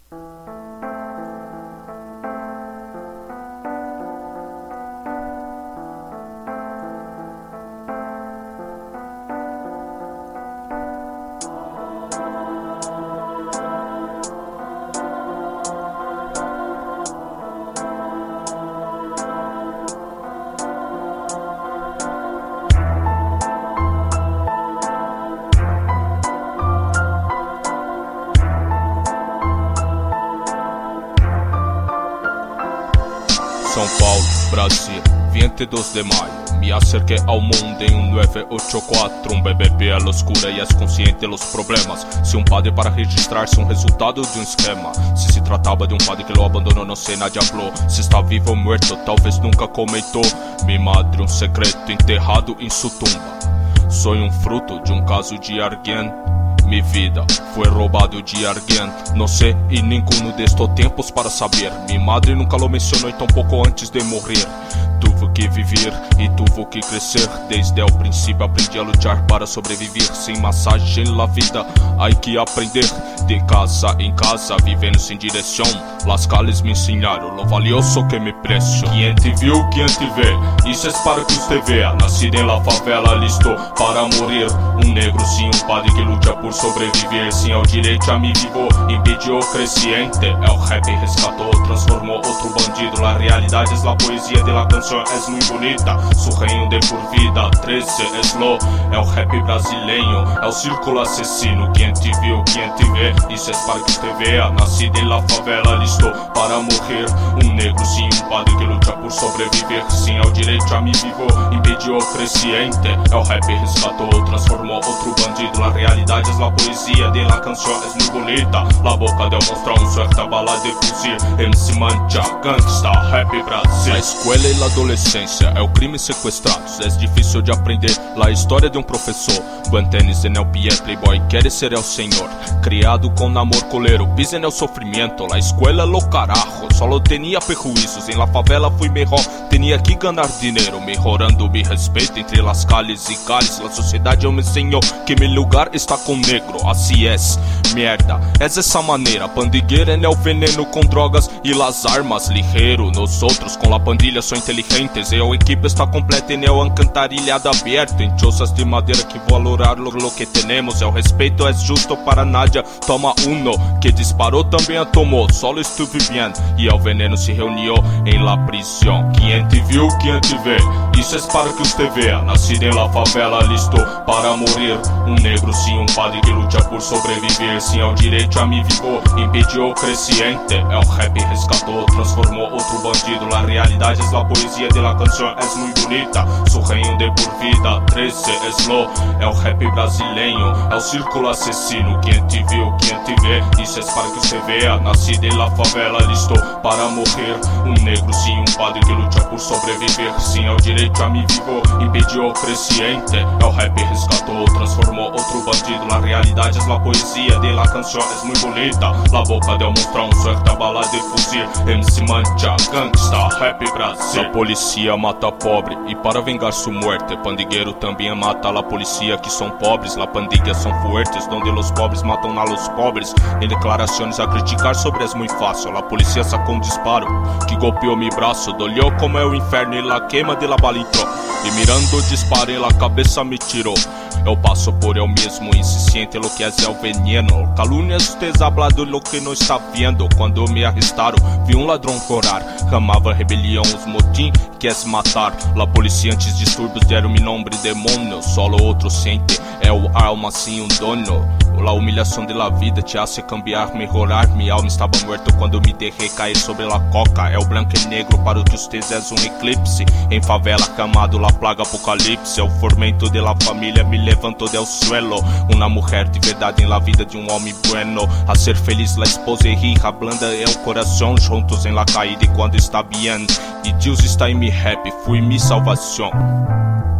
São Paulo, Brasil, 22 de maio. Me acerqué ao mundo em um 984. Um BBB é loucura e és consciente dos problemas. Se um padre para registrar-se um resultado de um esquema. Se tratava de um padre que lo abandonou, não sei, nadie habló. Se está vivo ou morto, talvez nunca comentou. Mi madre, um secreto enterrado em sua tumba. Soy um fruto de um caso de alguém. Mi vida foi roubado de alguém. Não sei e nenhum destes tempos para saber. Mi madre nunca lo mencionou e tampouco antes de morrer. Tuve que viver e tuve que crescer. Desde o princípio aprendi a lutar para sobreviver. Sem massagem na vida, há que aprender. De casa em casa, vivendo sem direção. Las calles me ensinaram lo valioso que me precio. Quem te viu, quem te vê, isso é para que você vea. Nascido em la favela, listo para morrer. Um negro sim, um padre que luta por sobreviver. Sim, ao direito a me vivo, impediu o cresciente. É o rap resgatou, transformou outro bandido. La realidade é la poesia de la canção, é muito bonita. Su reino de por vida, 13 es lo. É o rap brasileiro, é o círculo assassino. Quem te viu, quem te vê, isso é para que você vea. Nascido em la favela, listo para morrer. Um negro sim, um padre que luta por sobreviver. Sim, ao direito a me vivo, impediu o cresciente. É o rap resgatou, transformou outro bandido. La realidade é la poesia de la canção, é muito bonita. La boca deu mostrar um suelta bala de fuzil. MC mancha, gangsta, rap Brasil. A escola e a adolescência é o crime sequestrados. É difícil de aprender la história de um professor. Buen tênis en el pie, playboy quer ser el senhor. Criado com amor colero, pisa en el sofrimento. La escuela lo carajo, solo tenía prejuízos. En la favela fui melhor, tenía que ganar dinheiro. Mejorando mi respeito entre las calles e calles. La sociedade me enseñó que mi lugar está com negro. Así es, merda, es essa maneira. Pandigueira en el veneno com drogas e las armas ligeiro. Nosotros com la pandilha são inteligentes. E a equipe está completa en el alcantarilhado aberto. Em chozas de madeira que valorar lo que tenemos. El respeito é justo para nadie. Toma uno, que disparou também a tomou. Solo estuve bien, e el veneno se reuniu em la prisão. Quem te viu, quem te vê, isso é para que você vea. Nascido em la favela, listo para morrer. Um negro sim, um padre que luta por sobreviver. Sim, ao direito a me vivo, impediu o cresciente. É o rap resgatou, transformou outro bandido. La realidade é la poesia de la canção, é muito bonita. Su reino de por vida, 13 es lo. É o rap brasileiro, é o círculo assassino. Quem te viu, quem te vê, isso é para que você vea. Nascido em la favela, listo para morrer. Um negro sim, um padre que luta por sobreviver. Sim, ao direito a me vivo, impediu o cresciente. É o rap resgatou, transformou outro bandido. La realidade é la poesia de la canção, é muito bonita. La boca deu mostrar um suelta bala de fuzil. MC mancha, gangsta, rap Brasil. La polícia mata pobre e para vengar sua muerte. Pandigueiro também mata la polícia que são pobres. La pandilha são fuertes, donde los pobres matam a los pobres. Em declarações a criticar sobre es muito fácil. La polícia sacou um disparo que golpeou mi braço. Dolió como é o inferno e la queima de la bala entrou. E mirando o disparo en la cabeça me tirou. Eu passo por eu mesmo e se siente lo que é o veneno. Calúnias deshablado lo que não está vendo. Quando me arrestaram, vi um ladrão chorar. Ramava rebelião, os motim que é se matar. La polícia antes distúrbios deram mi nombre demônio. Solo outro sente, é o alma sim um dono. La humilhação de la vida te hace cambiar, mejorar. Mi alma estava muerto quando me deixei cair sobre la coca. É o branco e negro para o que ustedes é um eclipse. Em favela camado la plaga apocalipse. É o formento de la família me levantou del suelo. Una mujer de verdade em la vida de um homem bueno. A ser feliz la esposa e hija blanda é o coração. Juntos em la caída e quando está bien. E Deus está em mi rap, fui mi salvação.